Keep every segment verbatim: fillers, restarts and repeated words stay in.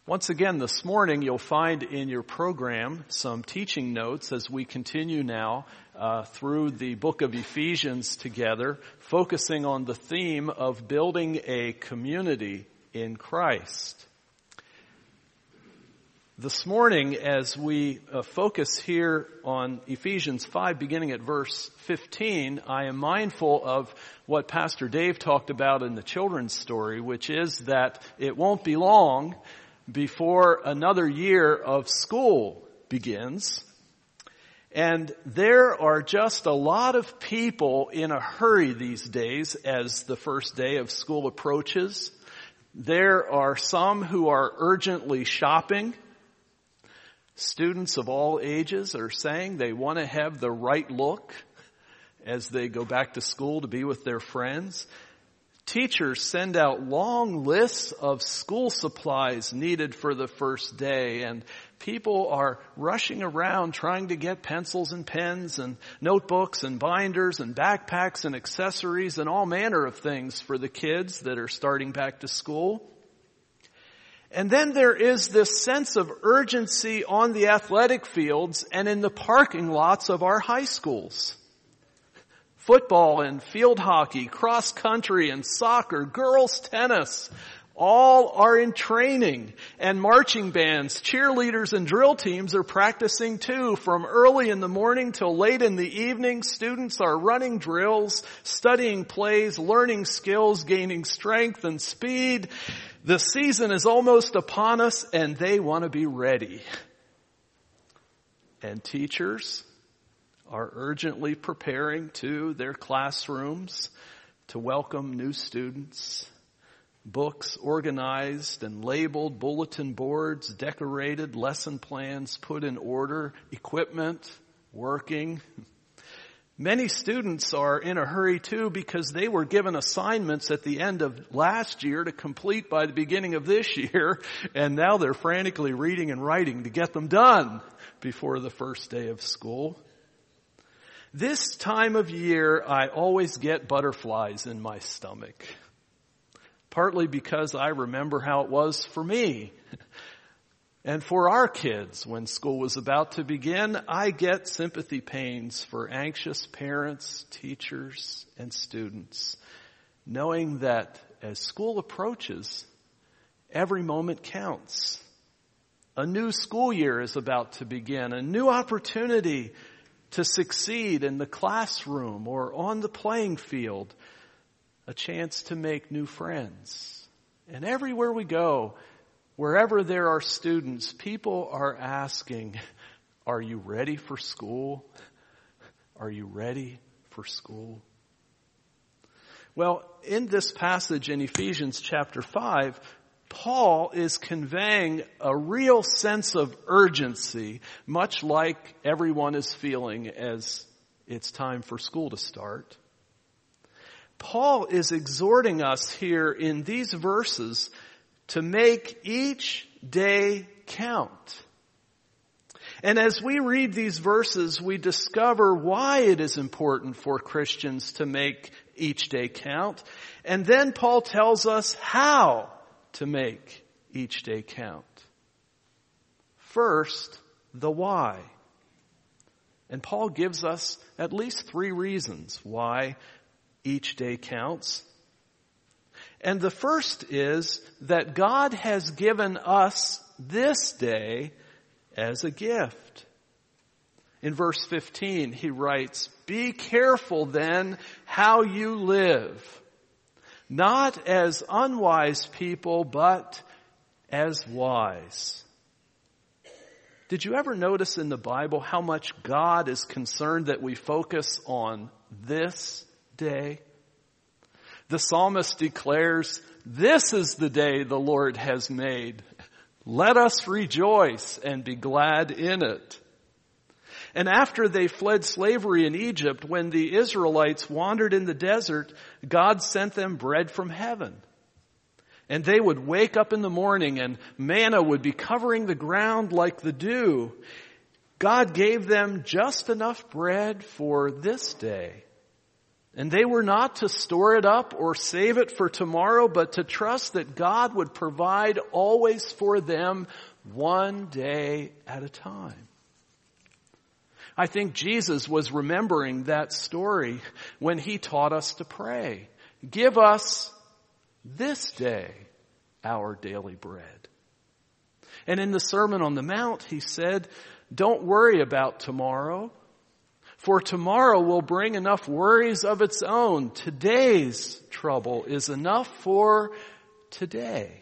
Once again, this morning you'll find in your program some teaching notes as we continue now uh, through the book of Ephesians together, focusing on the theme of building a community in Christ. This morning, as we uh, focus here on Ephesians five, beginning at verse fifteen, I am mindful of what Pastor Dave talked about in the children's story, which is that it won't be long before another year of school begins. And there are just a lot of people in a hurry these days as the first day of school approaches. There are some who are urgently shopping. Students of all ages are saying they want to have the right look as they go back to school to be with their friends. Teachers send out long lists of school supplies needed for the first day, and people are rushing around trying to get pencils and pens and notebooks and binders and backpacks and accessories and all manner of things for the kids that are starting back to school. And then there is this sense of urgency on the athletic fields and in the parking lots of our high schools. Football and field hockey, cross country and soccer, girls tennis, all are in training. And marching bands, cheerleaders and drill teams are practicing too. From early in the morning till late in the evening, students are running drills, studying plays, learning skills, gaining strength and speed. The season is almost upon us and they want to be ready. And teachers are urgently preparing to their classrooms to welcome new students. Books organized and labeled, bulletin boards decorated, lesson plans put in order, equipment working. Many students are in a hurry too because they were given assignments at the end of last year to complete by the beginning of this year, and now they're frantically reading and writing to get them done before the first day of school. This time of year, I always get butterflies in my stomach. Partly because I remember how it was for me. And for our kids, when school was about to begin, I get sympathy pains for anxious parents, teachers, and students, knowing that as school approaches, every moment counts. A new school year is about to begin, a new opportunity to succeed in the classroom or on the playing field, a chance to make new friends. And everywhere we go, wherever there are students, people are asking, are you ready for school? Are you ready for school? Well, in this passage in Ephesians chapter five, Paul is conveying a real sense of urgency, much like everyone is feeling as it's time for school to start. Paul is exhorting us here in these verses to make each day count. And as we read these verses, we discover why it is important for Christians to make each day count. And then Paul tells us how to make each day count. First, the why. And Paul gives us at least three reasons why each day counts. And the first is that God has given us this day as a gift. In verse fifteen, he writes, "Be careful then how you live, not as unwise people, but as wise." Did you ever notice in the Bible how much God is concerned that we focus on this day? The psalmist declares, "This is the day the Lord has made. Let us rejoice and be glad in it." And after they fled slavery in Egypt, when the Israelites wandered in the desert, God sent them bread from heaven. And they would wake up in the morning and manna would be covering the ground like the dew. God gave them just enough bread for this day. And they were not to store it up or save it for tomorrow, but to trust that God would provide always for them one day at a time. I think Jesus was remembering that story when he taught us to pray. Give us this day our daily bread. And in the Sermon on the Mount, he said, don't worry about tomorrow. For tomorrow will bring enough worries of its own. Today's trouble is enough for today.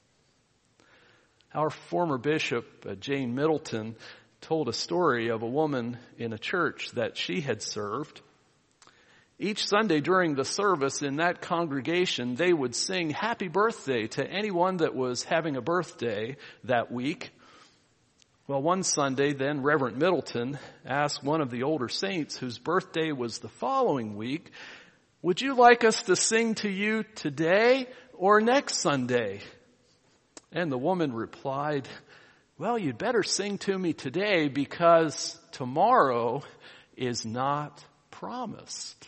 Our former bishop, uh, Jane Middleton, told a story of a woman in a church that she had served. Each Sunday during the service in that congregation, they would sing happy birthday to anyone that was having a birthday that week. Well, one Sunday, then Reverend Middleton asked one of the older saints whose birthday was the following week, would you like us to sing to you today or next Sunday? And the woman replied, well, you'd better sing to me today because tomorrow is not promised.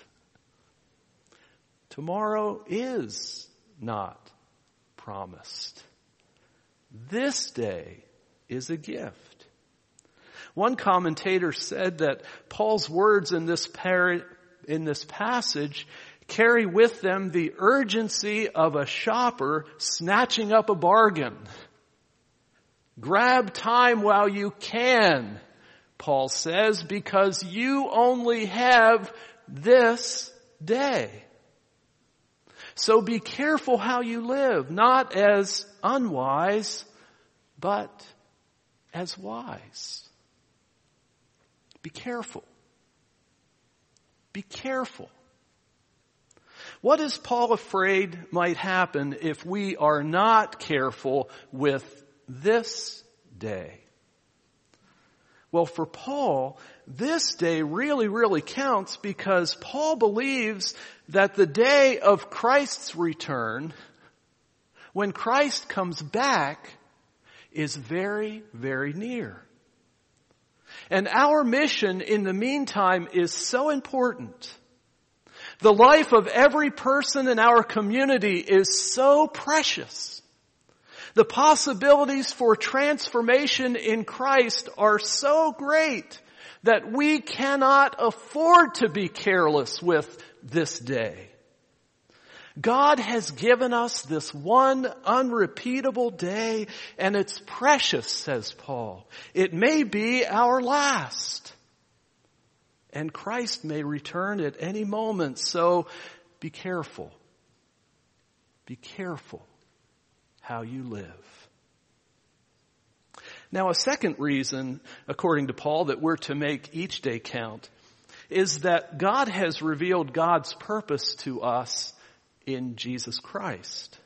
Tomorrow is not promised. This day is a gift. One commentator said that Paul's words in this par- in this passage carry with them the urgency of a shopper snatching up a bargain. Grab time while you can, Paul says, because you only have this day. So be careful how you live, not as unwise, but as wise. Be careful. Be careful. What is Paul afraid might happen if we are not careful with this day? Well, for Paul, this day really, really counts because Paul believes that the day of Christ's return, when Christ comes back, is very, very near. And our mission in the meantime is so important. The life of every person in our community is so precious. The possibilities for transformation in Christ are so great that we cannot afford to be careless with this day. God has given us this one unrepeatable day, and it's precious, says Paul. It may be our last. And Christ may return at any moment, so be careful. Be careful how you live. Now, a second reason, according to Paul, that we're to make each day count is that God has revealed God's purpose to us in Jesus Christ.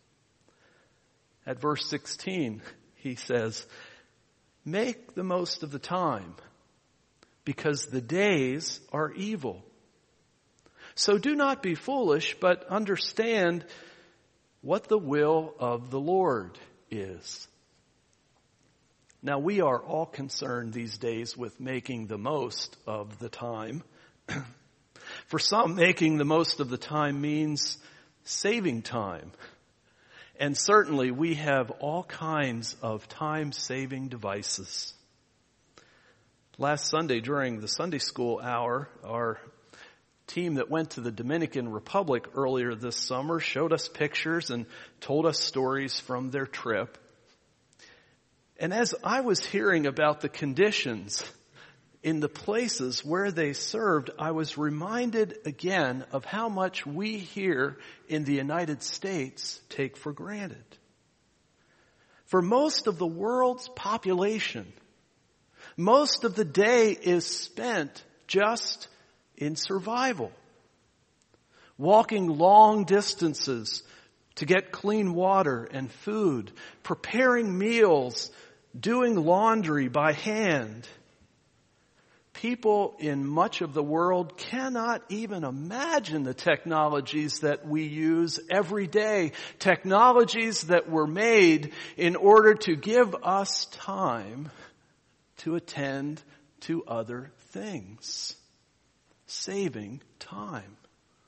At verse sixteen, he says, make the most of the time, because the days are evil. So do not be foolish, but understand what the will of the Lord is. Now, we are all concerned these days with making the most of the time. For some, making the most of the time means saving time. And certainly we have all kinds of time-saving devices. Last Sunday during the Sunday school hour, our team that went to the Dominican Republic earlier this summer showed us pictures and told us stories from their trip. And as I was hearing about the conditions in the places where they served, I was reminded again of how much we here in the United States take for granted. For most of the world's population, most of the day is spent just in survival. Walking long distances to get clean water and food, preparing meals, doing laundry by hand. People in much of the world cannot even imagine the technologies that we use every day. Technologies that were made in order to give us time to attend to other things. Saving time.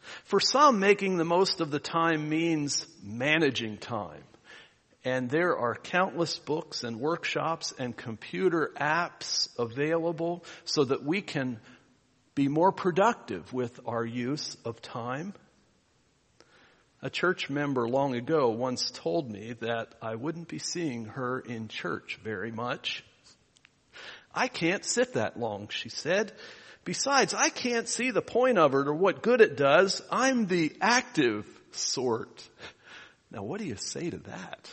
For some, making the most of the time means managing time. And there are countless books and workshops and computer apps available so that we can be more productive with our use of time. A church member long ago once told me that I wouldn't be seeing her in church very much. I can't sit that long, she said. Besides, I can't see the point of it or what good it does. I'm the active sort. Now, what do you say to that?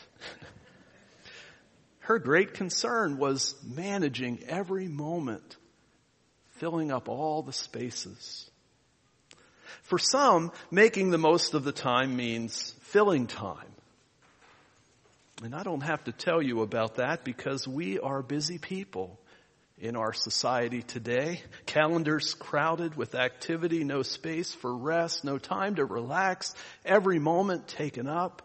Her great concern was managing every moment, filling up all the spaces. For some, making the most of the time means filling time. And I don't have to tell you about that because we are busy people in our society today. Calendars crowded with activity, no space for rest, no time to relax, every moment taken up.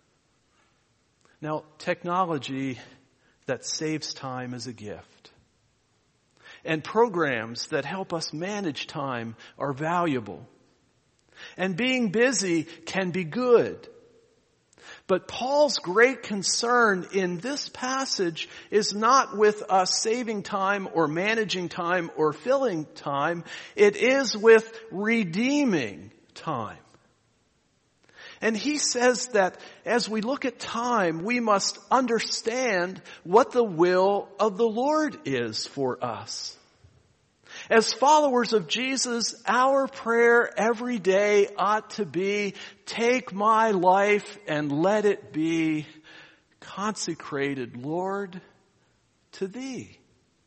Now, technology that saves time is a gift. And programs that help us manage time are valuable. And being busy can be good. But Paul's great concern in this passage is not with us saving time or managing time or filling time. It is with redeeming time. And he says that as we look at time, we must understand what the will of the Lord is for us. As followers of Jesus, our prayer every day ought to be, take my life and let it be consecrated, Lord, to Thee.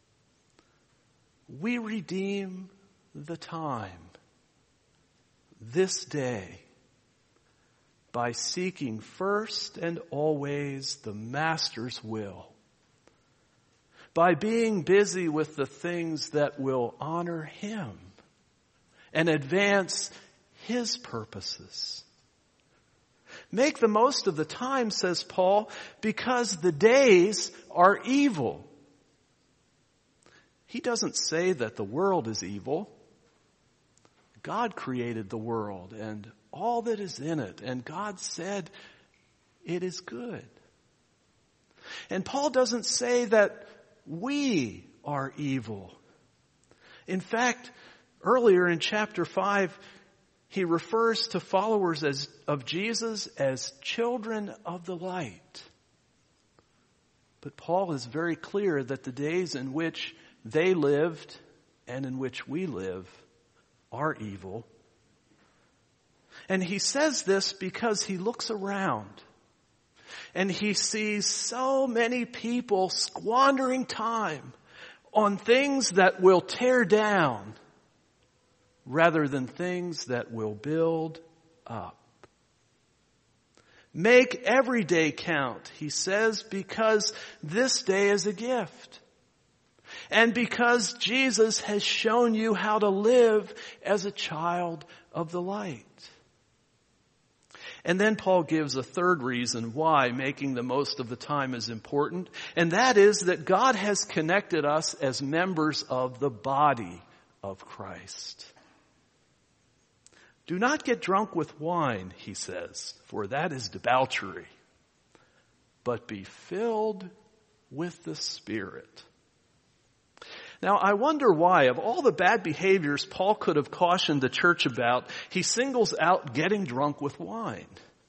We redeem the time this day by seeking first and always the Master's will. By being busy with the things that will honor Him and advance His purposes. Make the most of the time, says Paul, because the days are evil. He doesn't say that the world is evil. God created the world and all that is in it, and God said it is good. And Paul doesn't say that we are evil. In fact, earlier in chapter five, he refers to followers as, of Jesus as children of the light. But Paul is very clear that the days in which they lived and in which we live are evil. And he says this because he looks around and he sees so many people squandering time on things that will tear down rather than things that will build up. Make every day count, he says, because this day is a gift. And because Jesus has shown you how to live as a child of the light. And then Paul gives a third reason why making the most of the time is important. And that is that God has connected us as members of the body of Christ. Do not get drunk with wine, he says, for that is debauchery. But be filled with the Spirit. Now, I wonder why, of all the bad behaviors Paul could have cautioned the church about, he singles out getting drunk with wine.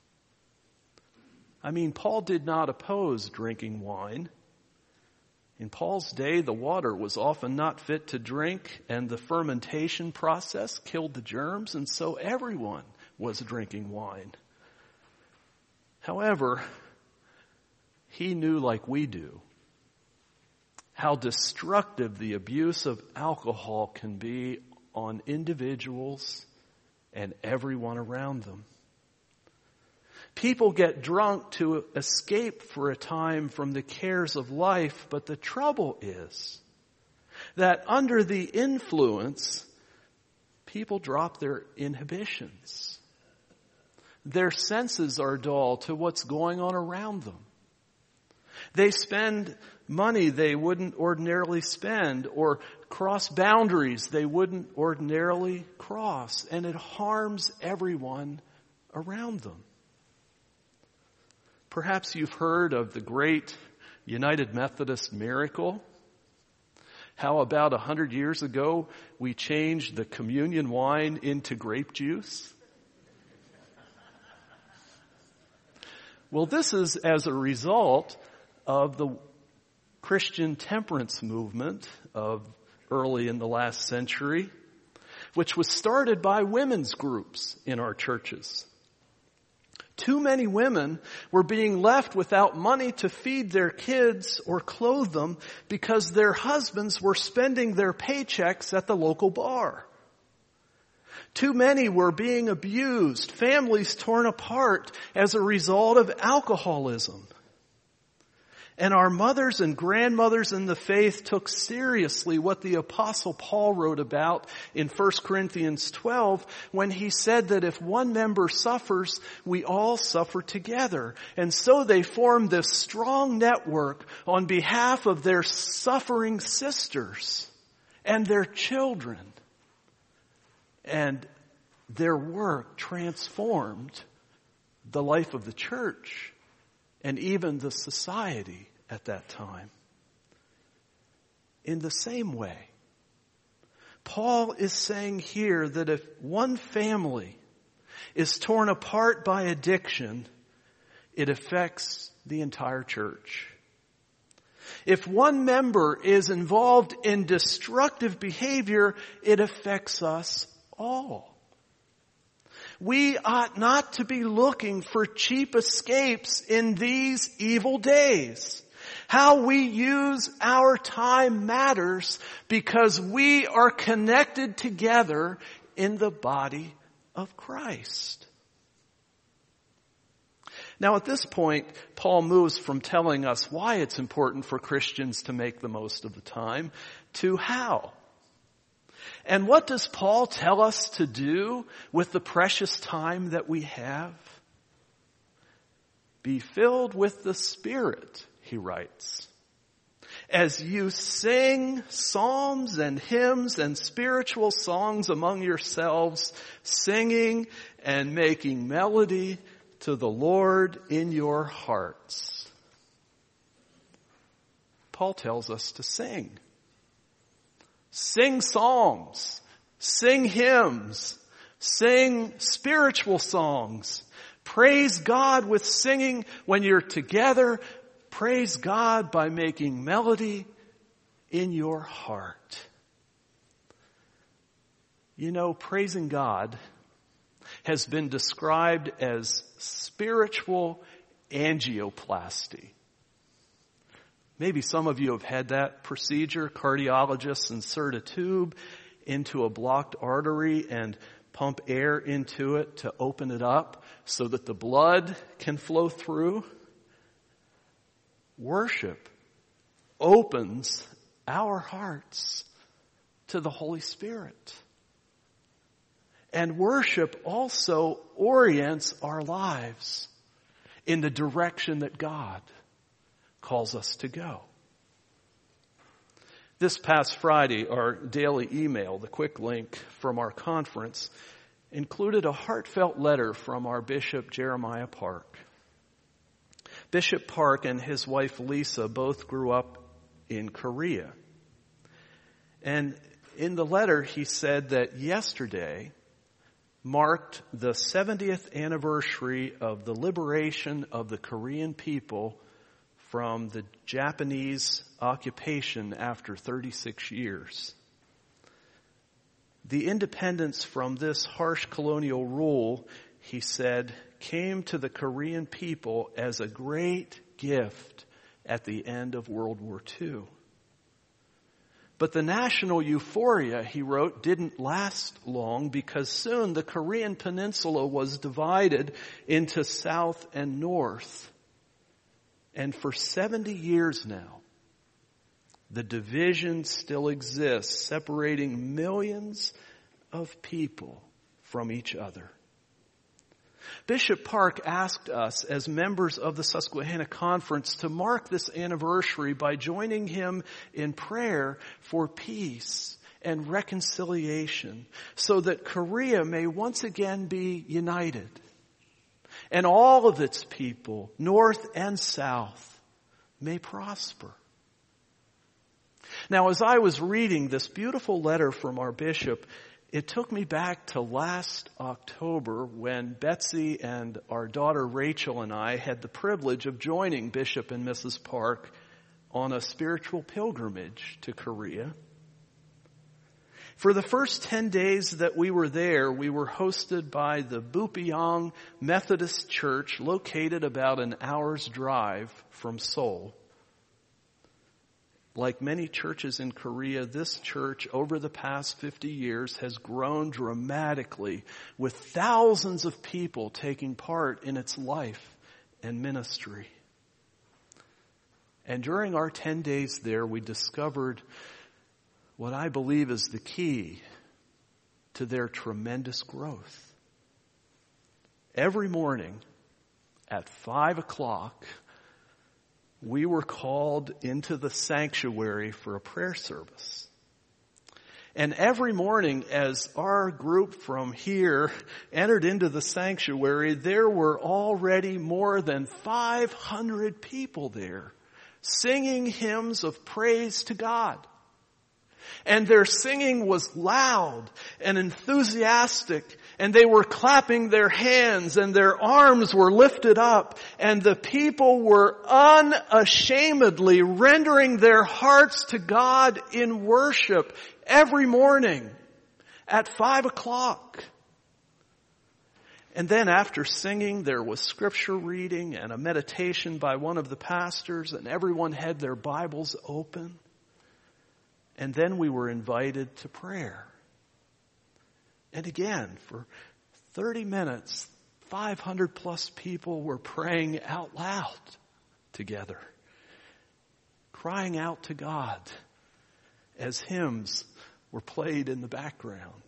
I mean, Paul did not oppose drinking wine. In Paul's day, the water was often not fit to drink, and the fermentation process killed the germs, and so everyone was drinking wine. However, he knew, like we do, how destructive the abuse of alcohol can be on individuals and everyone around them. People get drunk to escape for a time from the cares of life, but the trouble is that under the influence, people drop their inhibitions. Their senses are dull to what's going on around them. They spend money they wouldn't ordinarily spend, or cross boundaries they wouldn't ordinarily cross, and it harms everyone around them. Perhaps you've heard of the great United Methodist miracle. How about a hundred years ago we changed the communion wine into grape juice? Well, this is as a result of the Christian temperance movement of early in the last century, which was started by women's groups in our churches. Too many women were being left without money to feed their kids or clothe them because their husbands were spending their paychecks at the local bar. Too many were being abused, families torn apart as a result of alcoholism. And our mothers and grandmothers in the faith took seriously what the Apostle Paul wrote about in First Corinthians twelve when he said that if one member suffers, we all suffer together. And so they formed this strong network on behalf of their suffering sisters and their children. And their work transformed the life of the church and even the society at that time. In the same way, Paul is saying here that if one family is torn apart by addiction, it affects the entire church. If one member is involved in destructive behavior, it affects us all. We ought not to be looking for cheap escapes in these evil days. How we use our time matters because we are connected together in the body of Christ. Now at this point, Paul moves from telling us why it's important for Christians to make the most of the time to how. And what does Paul tell us to do with the precious time that we have? Be filled with the Spirit, he writes. As you sing psalms and hymns and spiritual songs among yourselves, singing and making melody to the Lord in your hearts. Paul tells us to sing. Sing psalms, sing hymns, sing spiritual songs. Praise God with singing when you're together. Praise God by making melody in your heart. You know, praising God has been described as spiritual angioplasty. Maybe some of you have had that procedure. Cardiologists insert a tube into a blocked artery and pump air into it to open it up so that the blood can flow through. Worship opens our hearts to the Holy Spirit. And worship also orients our lives in the direction that God calls us to go. This past Friday, our daily email, the quick link from our conference, included a heartfelt letter from our Bishop Jeremiah Park. Bishop Park and his wife Lisa both grew up in Korea. And in the letter he said that yesterday marked the seventieth anniversary of the liberation of the Korean people from the Japanese occupation after thirty-six years. The independence from this harsh colonial rule, he said, came to the Korean people as a great gift at the end of World War Two. But the national euphoria, he wrote, didn't last long because soon the Korean peninsula was divided into south and north. And for seventy years now, the division still exists, separating millions of people from each other. Bishop Park asked us as members of the Susquehanna Conference to mark this anniversary by joining him in prayer for peace and reconciliation so that Korea may once again be united and all of its people, north and south, may prosper. Now, as I was reading this beautiful letter from our bishop, it took me back to last October when Betsy and our daughter Rachel and I had the privilege of joining Bishop and Missus Park on a spiritual pilgrimage to Korea. For the first ten days that we were there, we were hosted by the Bupyeong Methodist Church located about an hour's drive from Seoul. Like many churches in Korea, this church over the past fifty years has grown dramatically with thousands of people taking part in its life and ministry. And during our ten days there, we discovered what I believe is the key to their tremendous growth. Every morning at five o'clock, we were called into the sanctuary for a prayer service. And every morning as our group from here entered into the sanctuary, there were already more than five hundred people there singing hymns of praise to God. And their singing was loud and enthusiastic, and they were clapping their hands and their arms were lifted up, and the people were unashamedly rendering their hearts to God in worship every morning at five o'clock. And then after singing, there was scripture reading and a meditation by one of the pastors, and everyone had their Bibles open. And then we were invited to prayer. And again, for thirty minutes, five hundred plus people were praying out loud together, crying out to God as hymns were played in the background.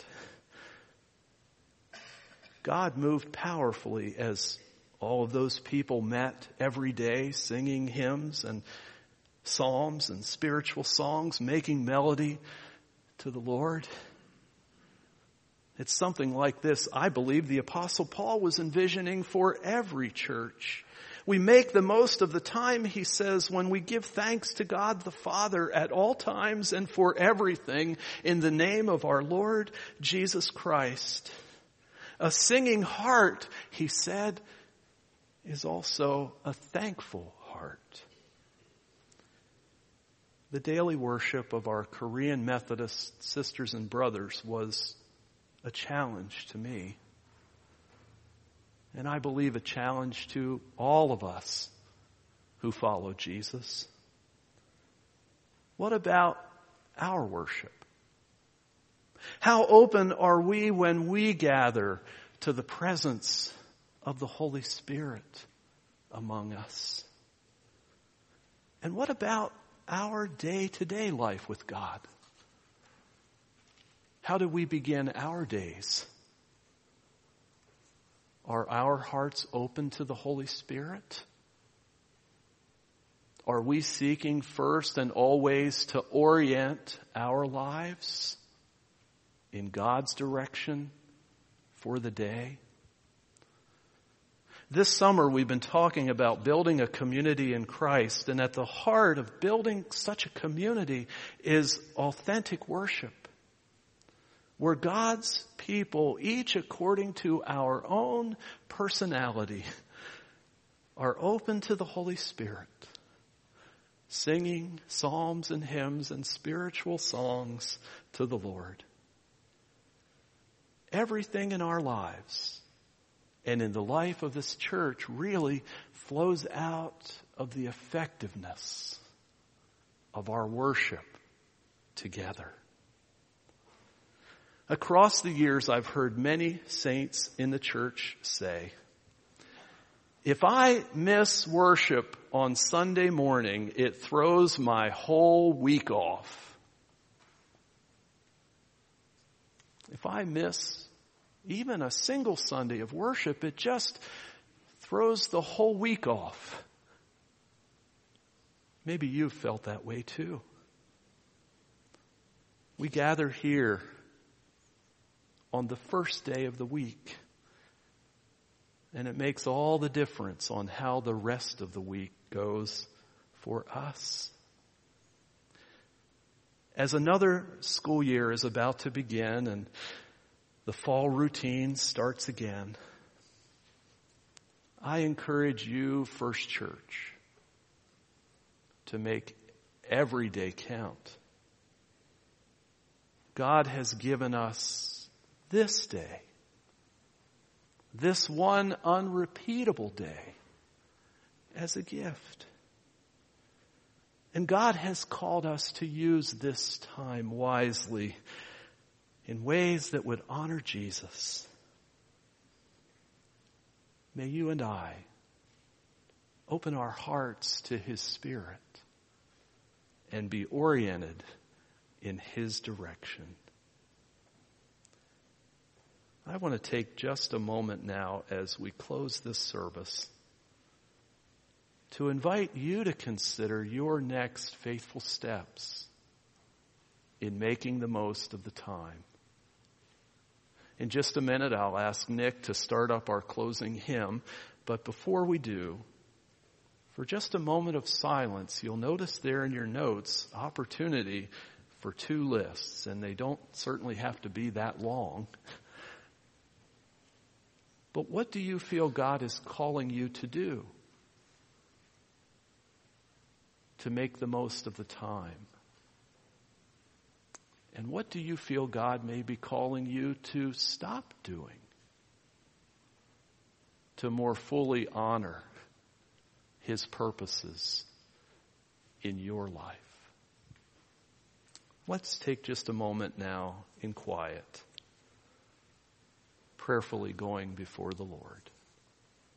God moved powerfully as all of those people met every day singing hymns and psalms and spiritual songs, making melody to the Lord. It's something like this, I believe, the Apostle Paul was envisioning for every church. We make the most of the time, he says, when we give thanks to God the Father at all times and for everything in the name of our Lord Jesus Christ. A singing heart, he said, is also a thankful heart. The daily worship of our Korean Methodist sisters and brothers was a challenge to me. And I believe a challenge to all of us who follow Jesus. What about our worship? How open are we when we gather to the presence of the Holy Spirit among us? And what about our day-to-day life with God? How do we begin our days? Are our hearts open to the Holy Spirit? Are we seeking first and always to orient our lives in God's direction for the day? This summer we've been talking about building a community in Christ, and at the heart of building such a community is authentic worship, where God's people, each according to our own personality, are open to the Holy Spirit, singing psalms and hymns and spiritual songs to the Lord. Everything in our lives and in the life of this church really flows out of the effectiveness of our worship together. Across the years, I've heard many saints in the church say, if I miss worship on Sunday morning, it throws my whole week off. If I miss even a single Sunday of worship, it just throws the whole week off. Maybe you've felt that way too. We gather here on the first day of the week, and it makes all the difference on how the rest of the week goes for us. As another school year is about to begin and the fall routine starts again, I encourage you, First Church, to make every day count. God has given us this day, this one unrepeatable day, as a gift. And God has called us to use this time wisely in ways that would honor Jesus. May you and I open our hearts to His Spirit and be oriented in His direction. I want to take just a moment now as we close this service to invite you to consider your next faithful steps in making the most of the time. In just a minute, I'll ask Nick to start up our closing hymn, but before we do, for just a moment of silence, you'll notice there in your notes opportunity for two lists, and they don't certainly have to be that long. But what do you feel God is calling you to do to make the most of the time? And what do you feel God may be calling you to stop doing to more fully honor His purposes in your life? Let's take just a moment now in quiet, prayerfully going before the Lord.